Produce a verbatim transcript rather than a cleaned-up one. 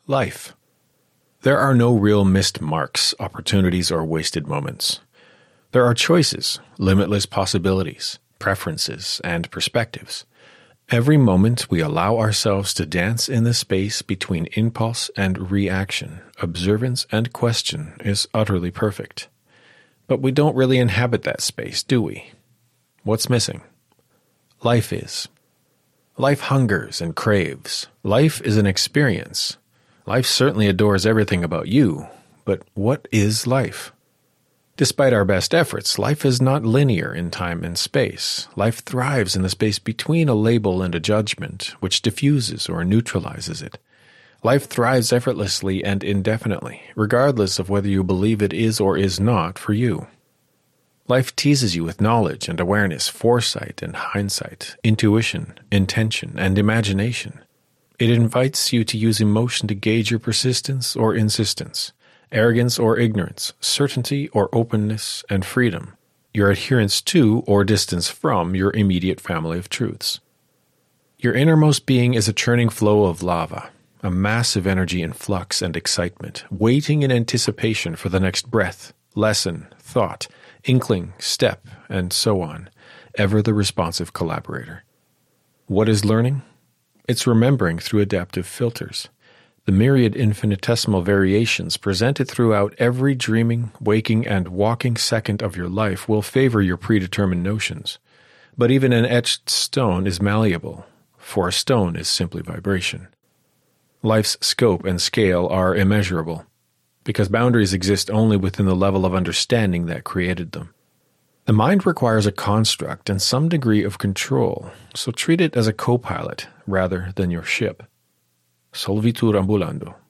Life. There are no real missed marks, opportunities, or wasted moments. There are choices, limitless possibilities, preferences, and perspectives. Every moment we allow ourselves to dance in the space between impulse and reaction, observance and question is utterly perfect. But we don't really inhabit that space, do we? What's missing? Life is. Life hungers and craves. Life is an experience. Life certainly adores everything about you, but what is life? Despite our best efforts, life is not linear in time and space. Life thrives in the space between a label and a judgment, which diffuses or neutralizes it. Life thrives effortlessly and indefinitely, regardless of whether you believe it is or is not for you. Life teases you with knowledge and awareness, foresight and hindsight, intuition, intention, and imagination. It invites you to use emotion to gauge your persistence or insistence, arrogance or ignorance, certainty or openness and freedom, your adherence to or distance from your immediate family of truths. Your innermost being is a churning flow of lava, a massive energy in flux and excitement, waiting in anticipation for the next breath, lesson, thought, inkling, step, and so on, ever the responsive collaborator. What is learning? It's remembering through adaptive filters. The myriad infinitesimal variations presented throughout every dreaming, waking, and walking second of your life will favor your predetermined notions. But even an etched stone is malleable, for a stone is simply vibration. Life's scope and scale are immeasurable, because boundaries exist only within the level of understanding that created them. The mind requires a construct and some degree of control, so treat it as a co-pilot rather than your ship. Solvitur ambulando.